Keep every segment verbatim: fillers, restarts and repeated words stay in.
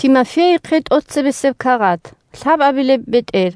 Тимофей қет отцебесев кагат. Лаб абиле бетер.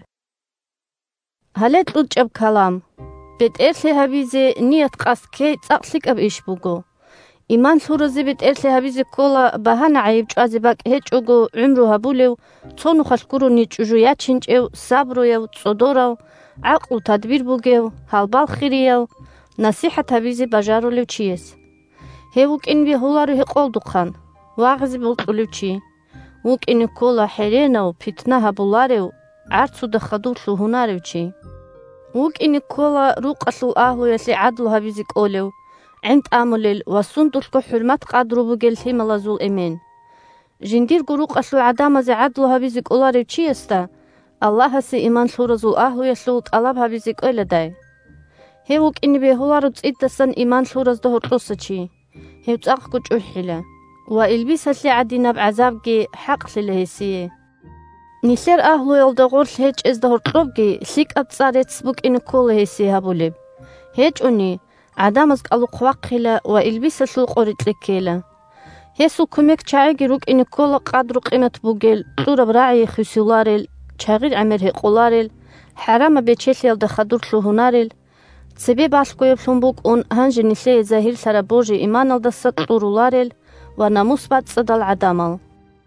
Халет лучаб калам. Бетер ле хабизе ният қаске цақлик аб ишбуго. Иман суразе бетер ле хабизе кола бахана айб чуазе бак хечуго умру хабулев цону халкуру ничужу ячинчев сабруев цодорав عقل تدبیر بوگیو حالبال خیریو نصیحت هبیزی بجارو لیو چیز هیوک این بی هولارو هقول دخان واغزی بولتو لیو چی وک این کولا حرینو پیتنا هبولاریو عرصو دخدور لو هناریو چی وک این کولا روق اصل آهلو یسی عدلو هبیزیک اولیو عند آمولیل واسوندولکو حرمت قادرو بوگیل هیمالازول امین جندیر گروق اصل عدامازی عدلو هبیزیک اولاریو چی استا الله سي إيمان سورزول أهلو يسلوت ألاب هبيزيك أيلا داي هيوك إني بيهولارو تسيدسن إيمان سورز دهور قصة هيو تأخكو جوحيلا وإلبيس هسلي عدينا بعذابكي حق للهيسيه نيسير أهلو يلدغور هيج إز دهور قلوبكي سيك أتصاريت سبوك إنو كول هيسيه هبوليب هيج أني عدامزك ألو قواقيلا وإلبيس هسلو قوريت لكيلا هيسو كميك چايجي روك إنو كول قادرو قيمة بوغيل طورة براعي خسيولاريل چاغیر عمره قولارل حرام بچهل دخدور لهونارل سبب عشقوی فلمبوک اون هنج نسله ظاهر سر بوجی ایمان الدست طورولارل و ناموس باد صدال عدامل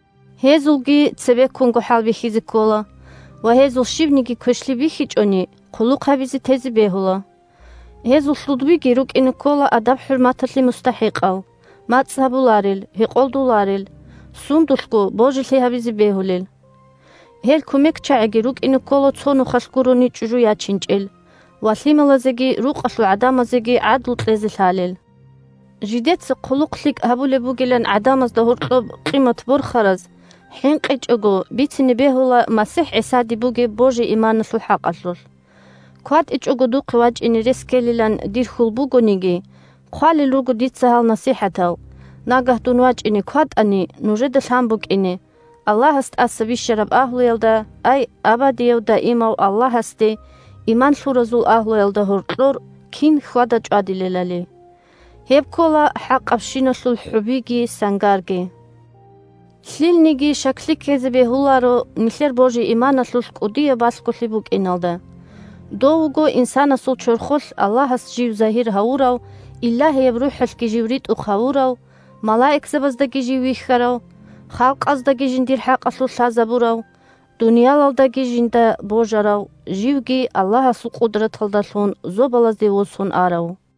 هزولگی سبب کنگو حال بخیزی کولا و هزول شیبنیگی کشلی بخیج اونی قلوق هبیزی تزی بهولا هزول شلودویگی روک این کولا ادب حرمتلی مستحق او مات صحبولارل هقول دولارل سوندولکو بوجی لی هبیزی بهولل هل كوميك چاعجي روك إنو كولو تصونو خشكورو نيچجو ياچنجل واسيمالازيجي روك أصلو عدامازيجي عدلو تلزي الهالل جيدات سقلوق لك هبو لبوغيلان عداماز دهور طلب قيمة بورخرز حين قيج اغو بيتني بيهولا مسيح عسادي بوغي بوجي إيمان نسو حق أصلول كواد اج اغو دو قواج إني ريسكيليلان دير خول بوغو نيجي قوالي لوغو ديت سهال نصيحتاو ناقه دونواج إني كواد أني نوجد الهامبوك إني الله است أسبي شرب أهل يلدا أي أبدي يلدا إيمو الله استي إيمان شورزول أهل يلدا هرطلور كين خوادا جادي للالي هيب كولا حق أبشينا شل حبيجي سنگارجي سليل نيجي شكلي كذبه هولارو نسير بوجي إيمان شل قدية باسكو لبوك إنالدا دوغو إنسان سول شرخل الله است جيو ظاهر هاوراو إلا هيب روح الكي جيوريت أخاوراو ملائك زبزدكي جيوي خراو خلق أزدگی جندیر حق أصل شازبوراو دنیا لالدگی جنده بوجراو جیوگی الله سو قدرت هلدالون زوبالازی وسون آراو